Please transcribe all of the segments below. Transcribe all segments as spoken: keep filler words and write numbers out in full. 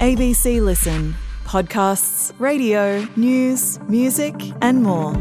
A B C Listen. Podcasts, radio, news, music and more.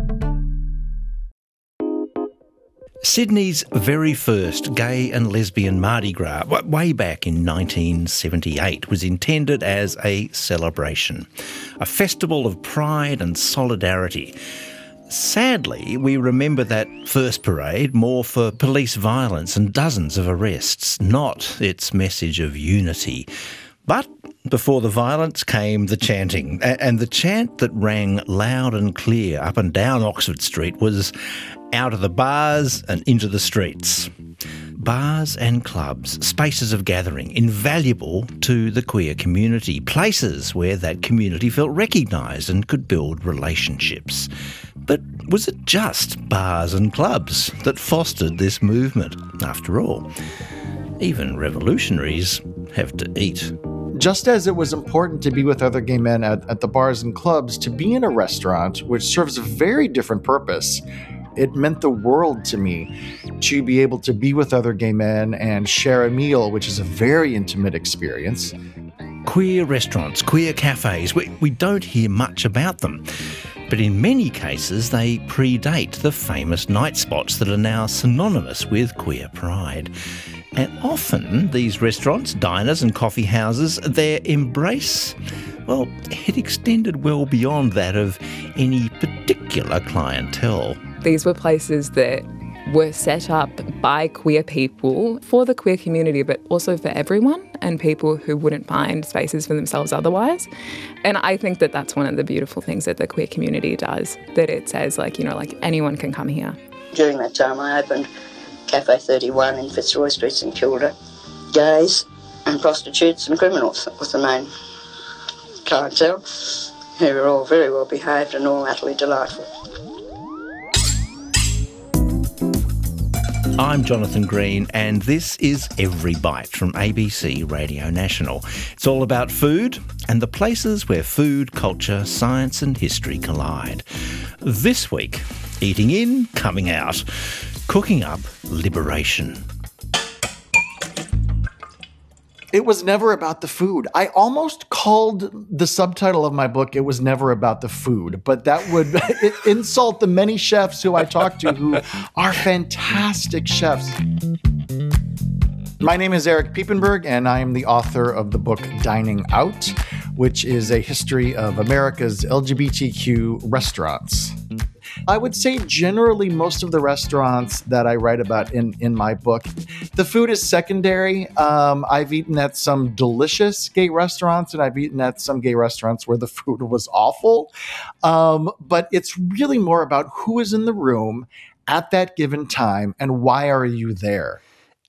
Sydney's very first gay and lesbian Mardi Gras, way back in nineteen seventy-eight, was intended as a celebration, a festival of pride and solidarity. Sadly, we remember that first parade more for police violence and dozens of arrests, not its message of unity. But before the violence came the chanting, and the chant that rang loud and clear up and down Oxford Street was out of the bars and into the streets. Bars and clubs, spaces of gathering, invaluable to the queer community, places where that community felt recognised and could build relationships. But was it just bars and clubs that fostered this movement? After all, even revolutionaries have to eat. Just as it was important to be with other gay men at, at the bars and clubs, to be in a restaurant, which serves a very different purpose, it meant the world to me to be able to be with other gay men and share a meal, which is a very intimate experience. Queer restaurants, queer cafes, we, we don't hear much about them. But in many cases, they predate the famous night spots that are now synonymous with queer pride. And often these restaurants, diners and coffee houses, their embrace, well, it extended well beyond that of any particular clientele. These were places that were set up by queer people for the queer community, but also for everyone and people who wouldn't find spaces for themselves otherwise. And I think that that's one of the beautiful things that the queer community does, that it says, like, you know, like anyone can come here. During that time I opened Cafe thirty-one in Fitzroy Street, St Kilda. Gays and prostitutes and criminals was the main clientele, who were all very well behaved and all utterly delightful. I'm Jonathan Green, and this is Every Bite from A B C Radio National. It's all about food and the places where food, culture, science and history collide. This week, eating in, coming out, cooking up liberation. It was never about the food. I almost called the subtitle of my book, It Was Never About the Food, but that would insult the many chefs who I talk to who are fantastic chefs. My name is Eric Piepenburg, and I am the author of the book Dining Out, which is a history of America's L G B T Q restaurants. I would say generally most of the restaurants that I write about in, in my book, the food is secondary. Um, I've eaten at some delicious gay restaurants, and I've eaten at some gay restaurants where the food was awful. Um, but it's really more about who is in the room at that given time and why are you there.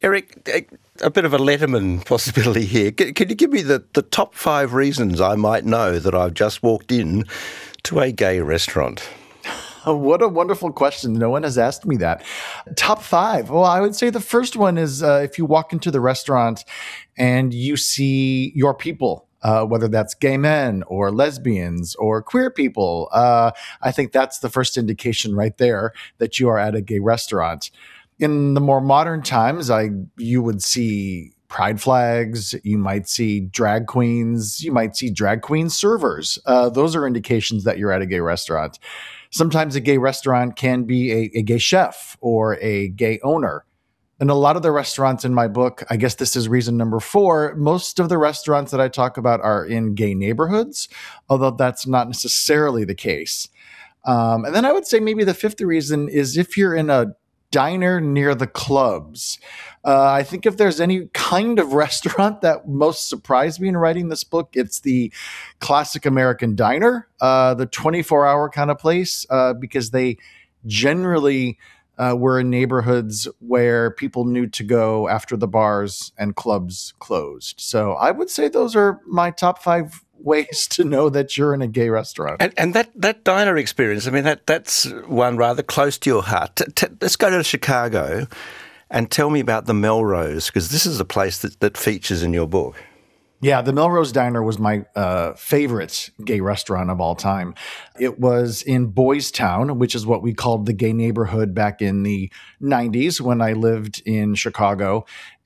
Eric, a bit of a Letterman possibility here. Can, can you give me the, the top five reasons I might know that I've just walked in to a gay restaurant? What a wonderful question. No one has asked me that. Top five. Well, I would say the first one is uh, if you walk into the restaurant and you see your people, uh, whether that's gay men or lesbians or queer people, uh, I think that's the first indication right there that you are at a gay restaurant. In the more modern times, I you would see pride flags, you might see drag queens, you might see drag queen servers. Uh, those are indications that you're at a gay restaurant. Sometimes a gay restaurant can be a, a gay chef or a gay owner. And a lot of the restaurants in my book, I guess this is reason number four, most of the restaurants that I talk about are in gay neighborhoods, although that's not necessarily the case. Um, and then I would say maybe the fifth reason is if you're in a diner near the clubs. Uh, I think if there's any kind of restaurant that most surprised me in writing this book, it's the classic American diner, uh, the twenty-four hour kind of place, uh, because they generally uh, were in neighborhoods where people knew to go after the bars and clubs closed. So I would say those are my top five ways to know that you're in a gay restaurant. And, and that, that diner experience, I mean, that that's one rather close to your heart. T- t- let's go to Chicago and tell me about the Melrose, because this is a place that, that features in your book. Yeah, the Melrose Diner was my uh, favorite gay restaurant of all time. It was in Boys Town, which is what we called the gay neighborhood back in the nineties when I lived in Chicago.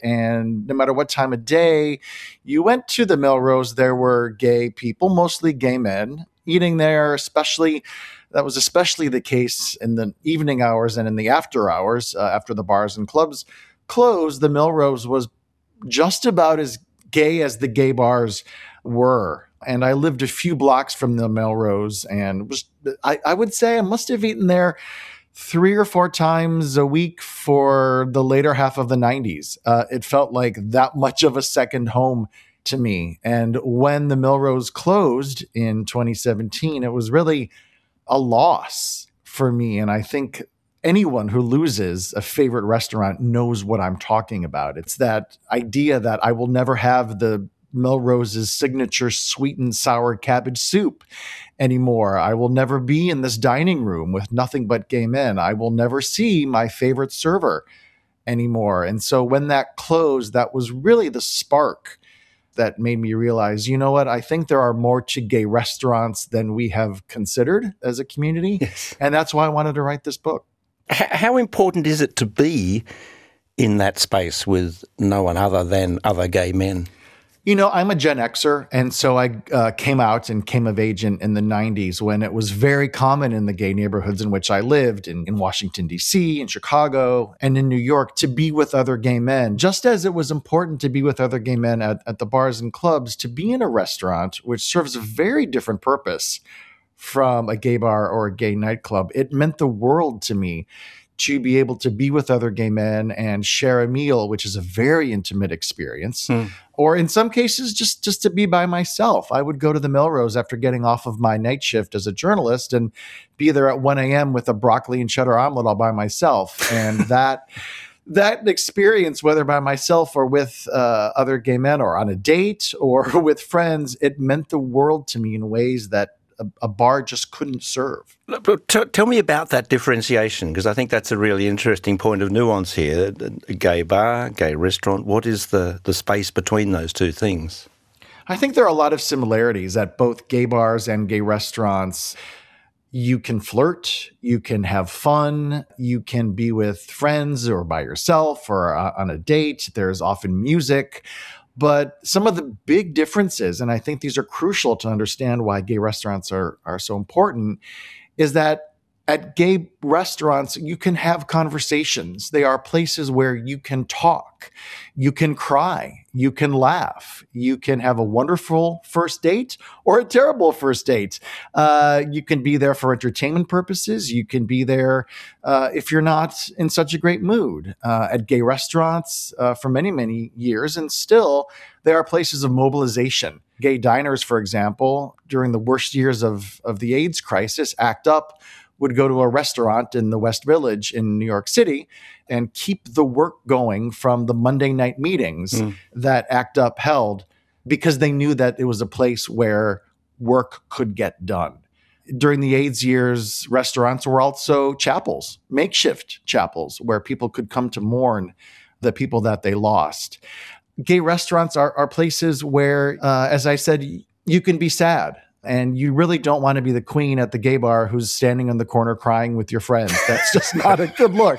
And no matter what time of day you went to the Melrose, there were gay people, mostly gay men, eating there, especially. That was especially the case in the evening hours and in the after hours, uh, after the bars and clubs closed. The Melrose was just about as gay as the gay bars were. And I lived a few blocks from the Melrose, and was I, I would say I must have eaten there three or four times a week for the later half of the nineties. Uh, it felt like that much of a second home to me. And when the Melrose closed in twenty seventeen, it was really a loss for me. And I think anyone who loses a favorite restaurant knows what I'm talking about. It's that idea that I will never have the Melrose's signature sweet and sour cabbage soup anymore. I will never be in this dining room with nothing but gay men. I will never see my favorite server anymore. And so when that closed, that was really the spark that made me realize, you know what, I think there are more to gay restaurants than we have considered as a community. Yes. And that's why I wanted to write this book. H- how important is it to be in that space with no one other than other gay men? You know, I'm a Gen Xer, and so I uh, came out and came of age in, in the nineties when it was very common in the gay neighborhoods in which I lived, in, in Washington, D C, in Chicago, and in New York, to be with other gay men. Just as it was important to be with other gay men at, at the bars and clubs, to be in a restaurant, which serves a very different purpose from a gay bar or a gay nightclub, it meant the world to me to be able to be with other gay men and share a meal, which is a very intimate experience. Hmm. Or in some cases, just, just to be by myself. I would go to the Melrose after getting off of my night shift as a journalist and be there at one a.m. with a broccoli and cheddar omelet all by myself. And that that experience, whether by myself or with uh, other gay men or on a date or with friends, it meant the world to me in ways that a, a bar just couldn't serve. T- tell me about that differentiation, because I think that's a really interesting point of nuance here. A gay bar, gay restaurant, what is the, the space between those two things? I think there are a lot of similarities at both gay bars and gay restaurants. You can flirt, you can have fun, you can be with friends or by yourself or uh, on a date. There's often music. But some of the big differences, and I think these are crucial to understand why gay restaurants are, are so important, is that at gay restaurants, you can have conversations. They are places where you can talk, you can cry, you can laugh, you can have a wonderful first date or a terrible first date. Uh, you can be there for entertainment purposes. You can be there uh, if you're not in such a great mood. Uh, at gay restaurants uh, for many, many years, and still, there are places of mobilization. Gay diners, for example, during the worst years of, of the AIDS crisis, ACT UP would go to a restaurant in the West Village in New York City and keep the work going from the Monday night meetings mm. that ACT UP held, because they knew that it was a place where work could get done. During the AIDS years, restaurants were also chapels, makeshift chapels, where people could come to mourn the people that they lost. Gay restaurants are, are places where, uh, as I said, you can be sad. And you really don't want to be the queen at the gay bar who's standing in the corner crying with your friends. That's just not a good look.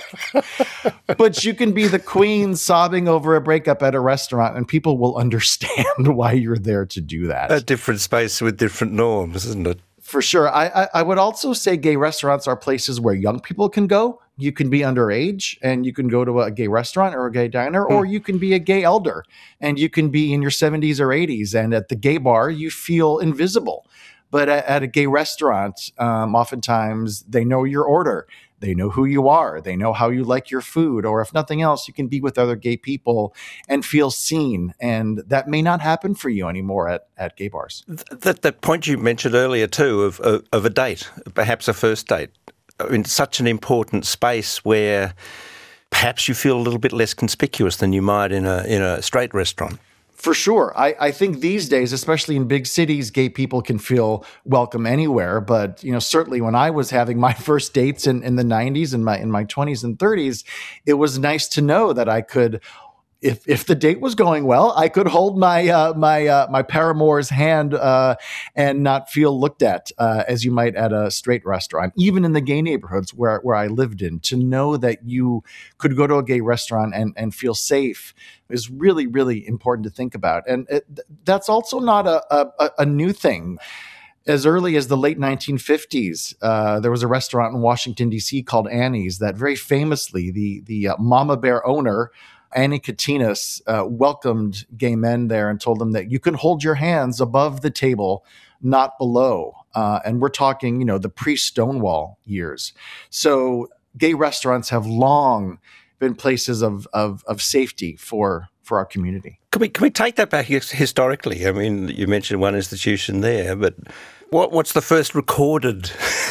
But you can be the queen sobbing over a breakup at a restaurant, and people will understand why you're there to do that. A different space with different norms, isn't it? For sure. I, I, I would also say gay restaurants are places where young people can go. You can be underage and you can go to a gay restaurant or a gay diner, or you can be a gay elder and you can be in your seventies or eighties. And at the gay bar, you feel invisible. But at, at a gay restaurant, um, oftentimes they know your order. They know who you are. They know how you like your food. Or if nothing else, you can be with other gay people and feel seen. And that may not happen for you anymore at, at gay bars. That, that point you mentioned earlier too of, of, of a date, perhaps a first date, in such an important space where perhaps you feel a little bit less conspicuous than you might in a in a straight restaurant. For sure. I, I think these days, especially in big cities, gay people can feel welcome anywhere. But, you know, certainly when I was having my first dates in, in the nineties and my in my twenties and thirties, it was nice to know that I could if if the date was going well, I could hold my uh, my uh, my paramour's hand uh, and not feel looked at uh, as you might at a straight restaurant. Even in the gay neighborhoods where where I lived in, to know that you could go to a gay restaurant and and feel safe is really really important to think about. And it, that's also not a, a a new thing. As early as the late nineteen fifties, uh, there was a restaurant in Washington, D C called Annie's that very famously, the, the uh, Mama Bear owner, Annie Katinas, uh, welcomed gay men there and told them that you can hold your hands above the table, not below. Uh, and we're talking, you know, the pre-Stonewall years. So gay restaurants have long been places of, of, of safety for for our community. Can we can we take that back historically? I mean, you mentioned one institution there, but what what's the first recorded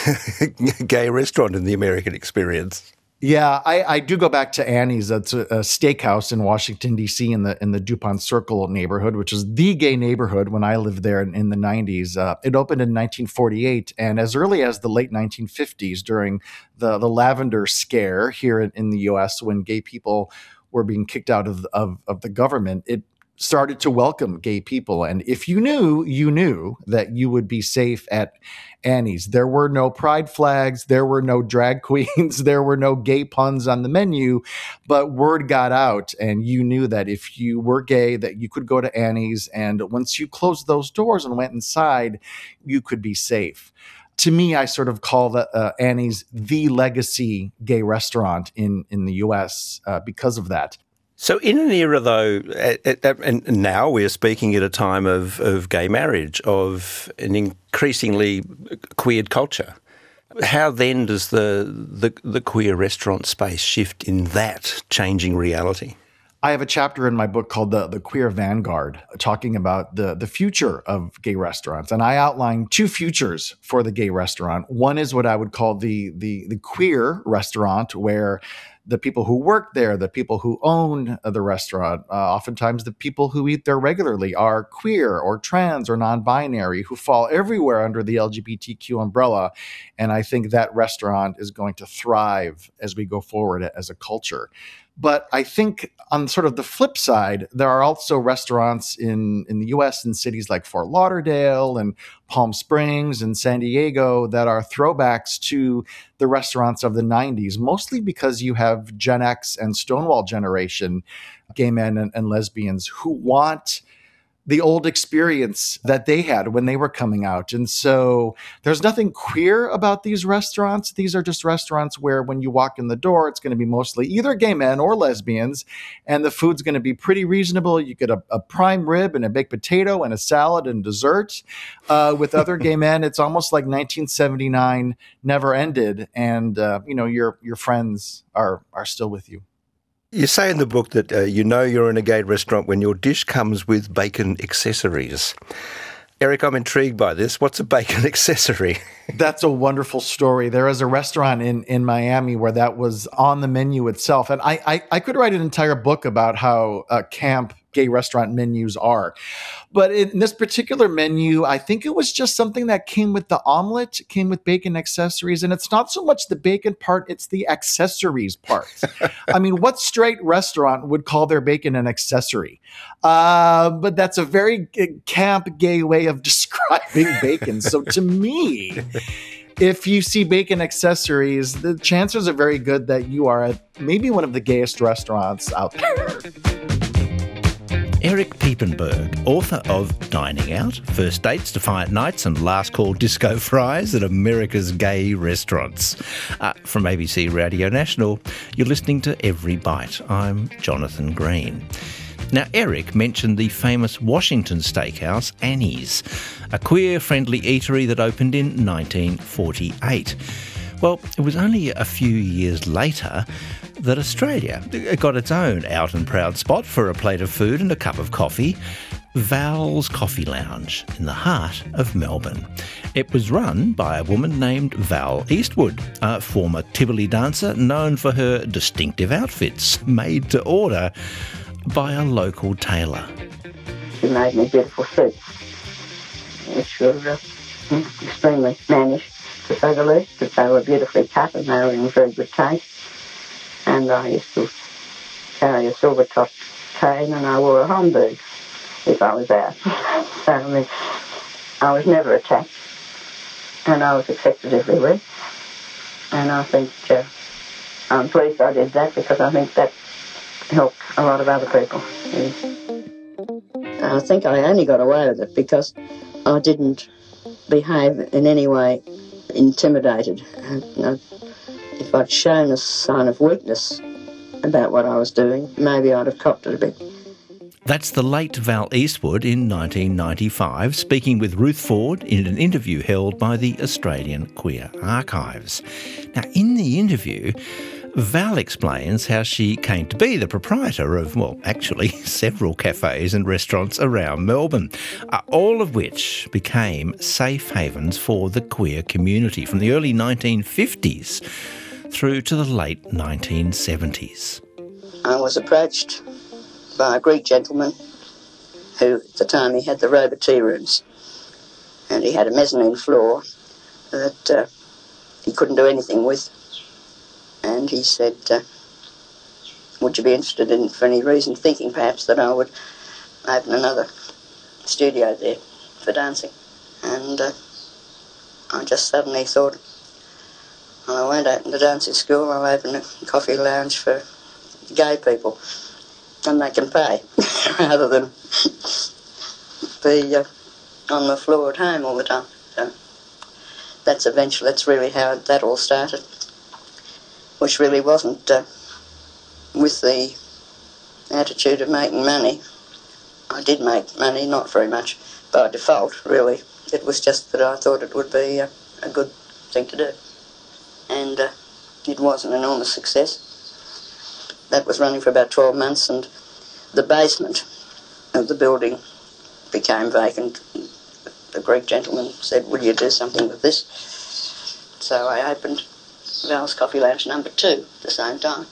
gay restaurant in the American experience? Yeah, I, I do go back to Annie's. It's a, a steakhouse in Washington, D C in the in the DuPont Circle neighborhood, which is the gay neighborhood when I lived there in, in the nineties. Uh, it opened in nineteen forty-eight, and as early as the late nineteen fifties, during the, the Lavender Scare here in, in the U S, when gay people were being kicked out of, of, of the government, it started to welcome gay people. And if you knew, you knew that you would be safe at Annie's. There were no pride flags. There were no drag queens. There were no gay puns on the menu, but word got out and you knew that if you were gay, that you could go to Annie's. And once you closed those doors and went inside, you could be safe. To me, I sort of call the, uh, Annie's the legacy gay restaurant in, in the U S uh, because of that. So in an era, though, at, at, and now we're speaking at a time of, of gay marriage, of an increasingly queered culture. How then does the, the, the queer restaurant space shift in that changing reality? I have a chapter in my book called The, the Queer Vanguard, talking about the, the future of gay restaurants. And I outline two futures for the gay restaurant. One is what I would call the, the, the queer restaurant, where the people who work there, the people who own the restaurant, uh, oftentimes the people who eat there regularly are queer or trans or non-binary, who fall everywhere under the L G B T Q umbrella. And I think that restaurant is going to thrive as we go forward as a culture. But I think on sort of the flip side, there are also restaurants in, in the U S in cities like Fort Lauderdale and Palm Springs and San Diego that are throwbacks to the restaurants of the nineties, mostly because you have Gen X and Stonewall generation gay men and, and lesbians who want the old experience that they had when they were coming out. And so there's nothing queer about these restaurants. These are just restaurants where when you walk in the door, it's going to be mostly either gay men or lesbians, and the food's going to be pretty reasonable. You get a, a prime rib and a baked potato and a salad and dessert. Uh, with other gay men, it's almost like nineteen seventy-nine never ended, and uh, you know your your friends are are still with you. You say in the book that uh, you know you're in a gay restaurant when your dish comes with bacon accessories. Eric, I'm intrigued by this. What's a bacon accessory? That's a wonderful story. There is a restaurant in, in Miami where that was on the menu itself. And I, I, I could write an entire book about how uh, camp gay restaurant menus are. But in this particular menu, I think it was just something that came with the omelet, came with bacon accessories. And it's not so much the bacon part, it's the accessories part. I mean, what straight restaurant would call their bacon an accessory? Uh, but that's a very camp gay way of describing bacon. So to me, if you see bacon accessories, the chances are very good that you are at maybe one of the gayest restaurants out there. Eric Piepenburg, author of Dining Out, First Dates, Defiant Nights and Last Call Disco Fries at America's Gay Restaurants. Uh, from A B C Radio National, you're listening to Every Bite. I'm Jonathan Green. Now, Eric mentioned the famous Washington steakhouse, Annie's, a queer-friendly eatery that opened in nineteen forty-eight. Well, it was only a few years later that Australia got its own out and proud spot for a plate of food and a cup of coffee, Val's Coffee Lounge in the heart of Melbourne. It was run by a woman named Val Eastwood, a former Tivoli dancer known for her distinctive outfits made to order by a local tailor. She made me beautiful suits, which were uh, extremely mannish, to say the least, but they were beautifully cut and they were in very good taste. And I used to carry a silver top cane and I wore a Homburg if I was out. So, I mean, I was never attacked, and I was accepted everywhere. And I think uh, I'm pleased I did that, because I think that helped a lot of other people. I think I only got away with it because I didn't behave in any way intimidated. Uh, if I'd shown a sign of weakness about what I was doing, maybe I'd have copped it a bit. That's the late Val Eastwood in nineteen ninety-five, speaking with Ruth Ford in an interview held by the Australian Queer Archives. Now, in the interview, Val explains how she came to be the proprietor of, well, actually several cafes and restaurants around Melbourne, uh, all of which became safe havens for the queer community from the early nineteen fifties through to the late nineteen seventies. I was approached by a Greek gentleman who, at the time, he had the Rover tea rooms, and he had a mezzanine floor that uh, he couldn't do anything with. And he said, uh, would you be interested in, for any reason, thinking perhaps that I would open another studio there for dancing? And uh, I just suddenly thought, well, I won't open the dancing school, I'll open a coffee lounge for gay people, and they can pay, rather than be uh, on the floor at home all the time. So that's eventually, that's really how that all started, which really wasn't uh, with the attitude of making money. I did make money, not very much, by default, really. It was just that I thought it would be uh, a good thing to do. And uh, it was an enormous success. That was running for about twelve months, and the basement of the building became vacant. The Greek gentleman said, will you do something with this? So I opened Val's Coffee Lounge number two at the same time.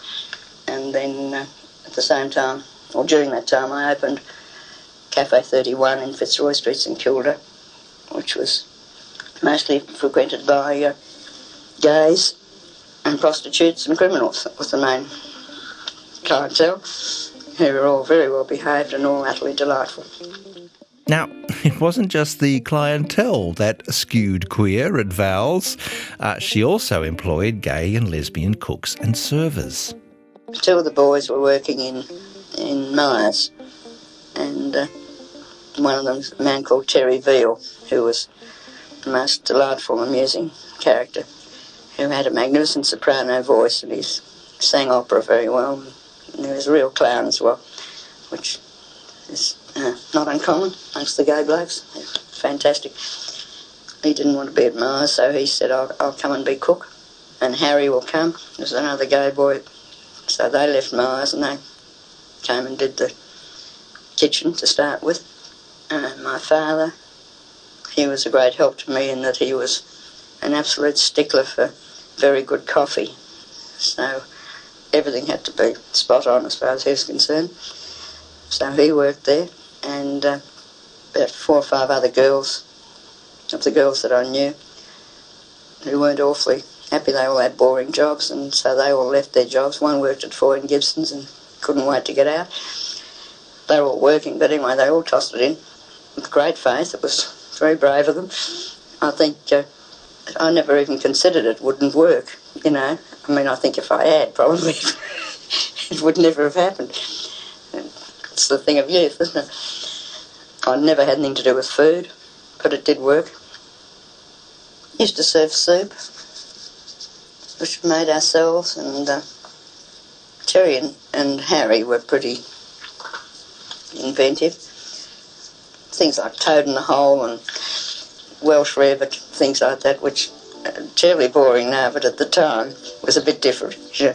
And then uh, at the same time, or during that time, I opened Cafe thirty-one in Fitzroy Street, St Kilda, which was mostly frequented by uh, gays and prostitutes and criminals. That was the main clientele, who were all very well behaved and all utterly delightful. Now, it wasn't just the clientele that skewed queer at Val's. Uh, she also employed gay and lesbian cooks and servers. Two of the boys were working in, in Myers, and uh, one of them was a man called Terry Veal, who was the most delightful, amusing character, who had a magnificent soprano voice, and he sang opera very well. And he was a real clown as well, which is uh, not uncommon amongst the gay blokes. Fantastic. He didn't want to be at Mars, so he said, I'll, I'll come and be cook, and Harry will come. There's another gay boy. So they left Mars and they came and did the kitchen to start with. And my father, he was a great help to me in that he was an absolute stickler for very good coffee. So everything had to be spot on as far as he was concerned. So he worked there, and uh, about four or five other girls, of the girls that I knew, who weren't awfully happy. They all had boring jobs, and so they all left their jobs. One worked at Foy and Gibson's and couldn't wait to get out. They were all working, but anyway, they all tossed it in with great faith. It was very brave of them. I think uh, I never even considered it wouldn't work, you know. I mean, I think if I had, probably it would never have happened. It's the thing of youth, isn't it? I never had anything to do with food, but it did work. Used to serve soup, which we made ourselves, and uh, Terry and, and Harry were pretty inventive. Things like toad in the hole and Welsh rarebit, things like that, which are terribly boring now, but at the time was a bit different. Yeah.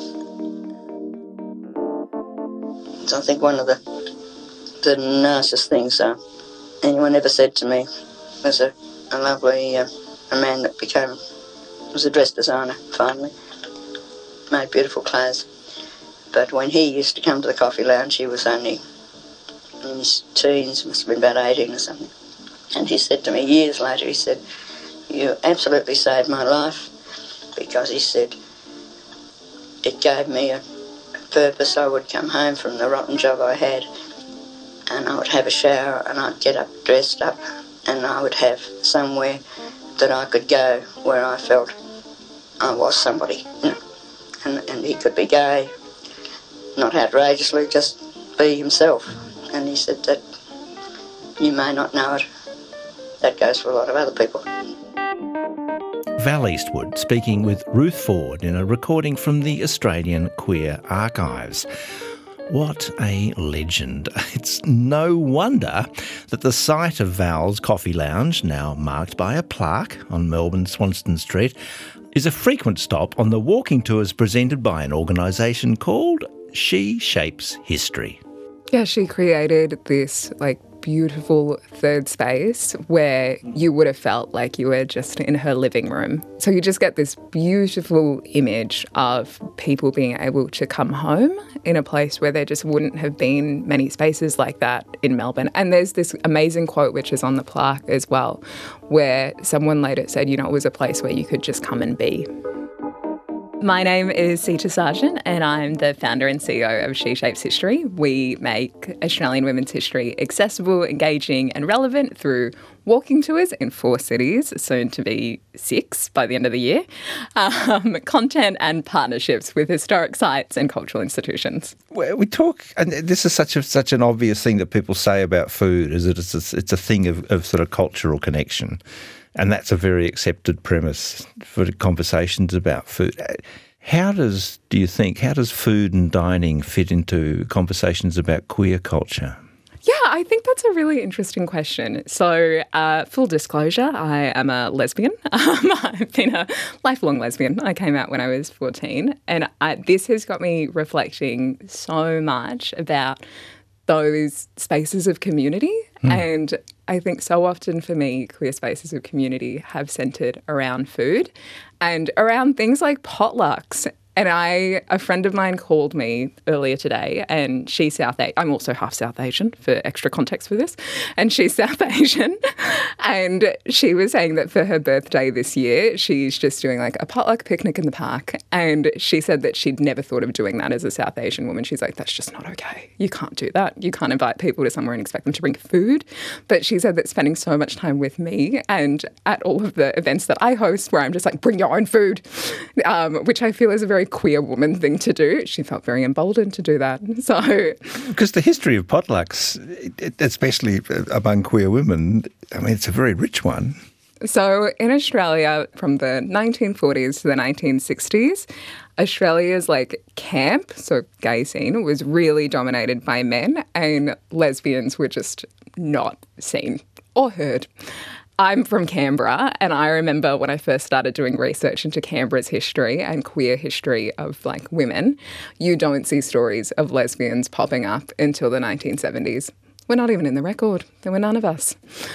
So I think one of the the nicest things uh, anyone ever said to me was a, a lovely uh, a man that became was a dress designer finally, made beautiful clothes. But when he used to come to the coffee lounge, he was only in his teens, must have been about eighteen or something. And he said to me years later, he said, you absolutely saved my life, because he said, it gave me a, purpose, I would come home from the rotten job I had, and I would have a shower, and I'd get up, dressed up, and I would have somewhere that I could go where I felt I was somebody, you know. And, and he could be gay, not outrageously, just be himself. And he said that you may not know it. That goes for a lot of other people. Val Eastwood speaking with Ruth Ford in a recording from the Australian Queer Archives. What a legend. It's no wonder that the site of Val's Coffee Lounge, now marked by a plaque on Melbourne's Swanston Street, is a frequent stop on the walking tours presented by an organisation called She Shapes History. Yeah, she created this like beautiful third space where you would have felt like you were just in her living room. So you just get this beautiful image of people being able to come home in a place where there just wouldn't have been many spaces like that in Melbourne. And there's this amazing quote which is on the plaque as well, where someone later said, you know, it was a place where you could just come and be. My name is Sita Sargent and I'm the founder and C E O of She Shapes History. We make Australian women's history accessible, engaging and relevant through walking tours in four cities, soon to be six by the end of the year, um, content and partnerships with historic sites and cultural institutions. We talk, and this is such a, such an obvious thing that people say about food, is that it's a, it's a thing of, of sort of cultural connection. And that's a very accepted premise for conversations about food. How does, do you think, how does food and dining fit into conversations about queer culture? Yeah, I think that's a really interesting question. So, uh, full disclosure, I am a lesbian. Um, I've been a lifelong lesbian. I came out when I was fourteen. And I, this has got me reflecting so much about those spaces of community. Mm. And I think so often for me, queer spaces of community have centred around food and around things like potlucks. And I, a friend of mine called me earlier today, and she's South Asian. I'm also half South Asian for extra context for this. And she's South Asian. And she was saying that for her birthday this year, she's just doing like a potluck picnic in the park. And she said that she'd never thought of doing that as a South Asian woman. She's like, that's just not okay. You can't do that. You can't invite people to somewhere and expect them to bring food. But she said that spending so much time with me and at all of the events that I host where I'm just like, bring your own food, um, which I feel is a very queer woman thing to do. She felt very emboldened to do that. So, because the history of potlucks, especially among queer women, I mean, it's a very rich one. So in Australia, from the nineteen forties to the nineteen sixties, Australia's like camp, so gay scene, was really dominated by men, and lesbians were just not seen or heard. I'm from Canberra, and I remember when I first started doing research into Canberra's history and queer history of like women, you don't see stories of lesbians popping up until the nineteen seventies. We're not even in the record. There were none of us.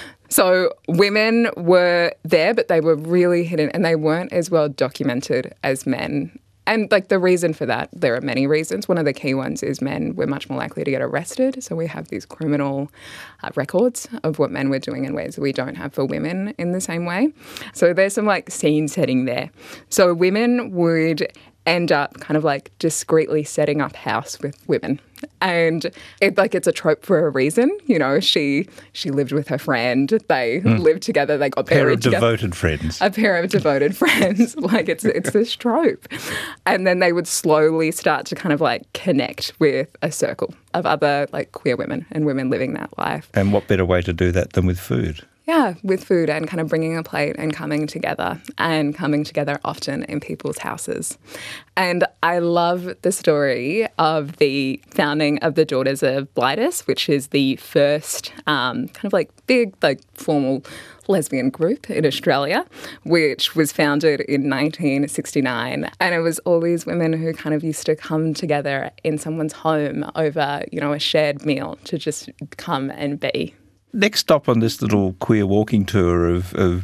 So women were there, but they were really hidden, and they weren't as well documented as men. And like the reason for that, there are many reasons. One of the key ones is men were much more likely to get arrested. So we have these criminal uh, records of what men were doing in ways that we don't have for women in the same way. So there's some like scene setting there. So women would end up kind of like discreetly setting up house with women. And it, like it's a trope for a reason. You know, she she lived with her friend. They mm. lived together. They got pair married of together. devoted friends. A pair of devoted friends. Like it's it's this trope. And then they would slowly start to kind of like connect with a circle of other like queer women and women living that life. And what better way to do that than with food? Yeah, with food and kind of bringing a plate and coming together and coming together often in people's houses. And I love the story of the founding of the Daughters of Blightus, which is the first um, kind of like big, like formal lesbian group in Australia, which was founded in nineteen sixty-nine. And it was all these women who kind of used to come together in someone's home over, you know, a shared meal to just come and be. Next stop on this little queer walking tour of, of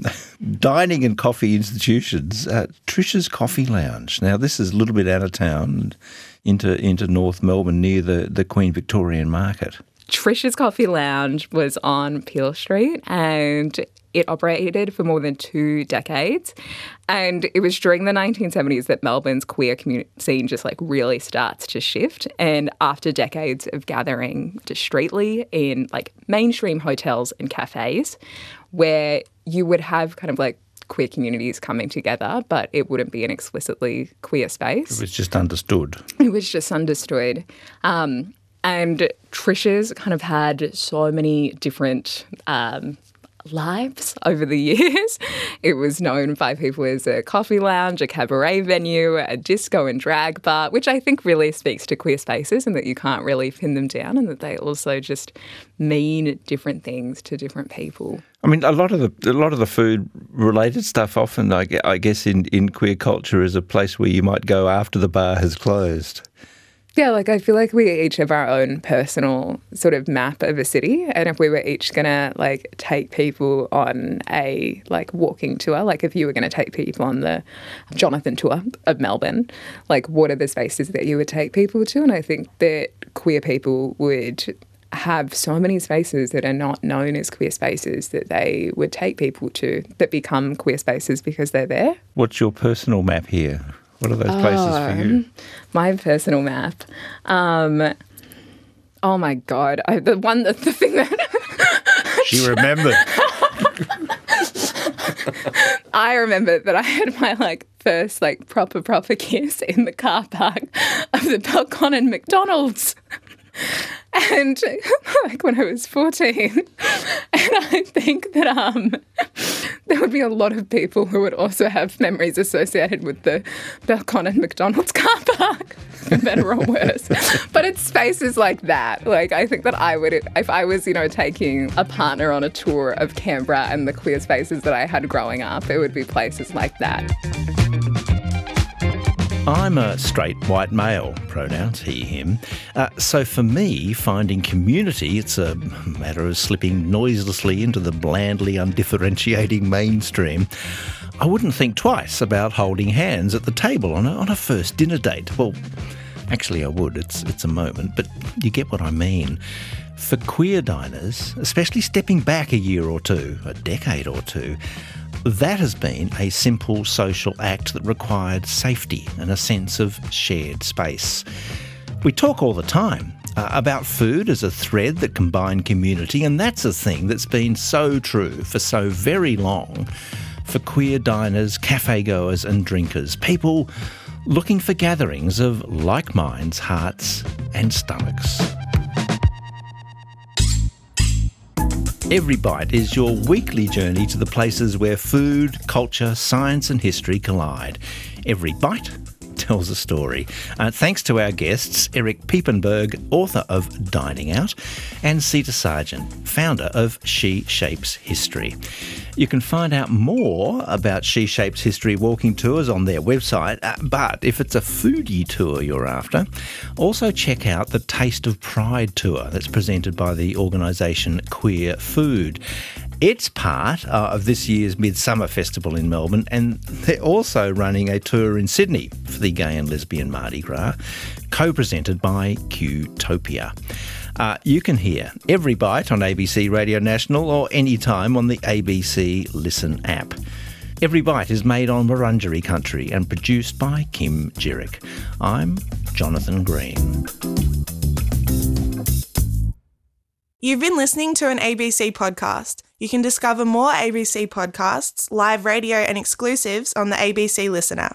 dining and coffee institutions, uh, Trisha's Coffee Lounge. Now, this is a little bit out of town, into into North Melbourne, near the, the Queen Victorian Market. Trisha's Coffee Lounge was on Peel Street, and it operated for more than two decades. And it was during the nineteen seventies that Melbourne's queer community scene just like really starts to shift. And after decades of gathering discreetly in like mainstream hotels and cafes, where you would have kind of like queer communities coming together, but it wouldn't be an explicitly queer space. It was just understood. It was just understood. Um, and Trisha's kind of had so many different um, lives over the years. It was known by people as a coffee lounge, a cabaret venue, a disco and drag bar, which I think really speaks to queer spaces and that you can't really pin them down and that they also just mean different things to different people. I mean, a lot of the a lot of the food-related stuff often, I, I guess, in, in queer culture is a place where you might go after the bar has closed. Yeah, like I feel like we each have our own personal sort of map of a city, and if we were each going to like take people on a like walking tour, like if you were going to take people on the Jonathan tour of Melbourne, like what are the spaces that you would take people to? And I think that queer people would have so many spaces that are not known as queer spaces that they would take people to that become queer spaces because they're there. What's your personal map here? What are those places oh, for you? My personal map. Um, oh my God. I, the one, the, the thing that... She remembered. I remember that I had my like first like proper, proper kiss in the car park of the Belconnen McDonald's. And like when I was fourteen, and I think that um, there would be a lot of people who would also have memories associated with the Belconnen McDonald's car park, for better or worse. But it's spaces like that. Like I think that I would, if I was, you know, taking a partner on a tour of Canberra and the queer spaces that I had growing up, it would be places like that. I'm a straight white male, pronouns he, him. Uh, so for me, finding community, it's a matter of slipping noiselessly into the blandly undifferentiating mainstream. I wouldn't think twice about holding hands at the table on a, on a first dinner date. Well, actually I would, it's, it's a moment, but you get what I mean. For queer diners, especially stepping back a year or two, a decade or two, that has been a simple social act that required safety and a sense of shared space. We talk all the time uh, about food as a thread that combined community, and that's a thing that's been so true for so very long for queer diners, cafe goers and drinkers, people looking for gatherings of like minds, hearts and stomachs. Every Bite is your weekly journey to the places where food, culture, science and history collide. Every Bite tells a story. Uh, thanks to our guests, Eric Piepenburg, author of Dining Out, and Sita Sargent, founder of She Shapes History. You can find out more about She Shapes History walking tours on their website, uh, but if it's a foodie tour you're after, also check out the Taste of Pride tour that's presented by the organisation Queer Food. It's part uh, of this year's Midsummer Festival in Melbourne, and they're also running a tour in Sydney for the Gay and Lesbian Mardi Gras, co-presented by Qtopia. Uh, you can hear Every Bite on A B C Radio National or anytime on the A B C Listen app. Every Bite is made on Wurundjeri country and produced by Kim Jirick. I'm Jonathan Green. You've been listening to an A B C podcast. You can discover more A B C podcasts, live radio and exclusives on the A B C Listen app.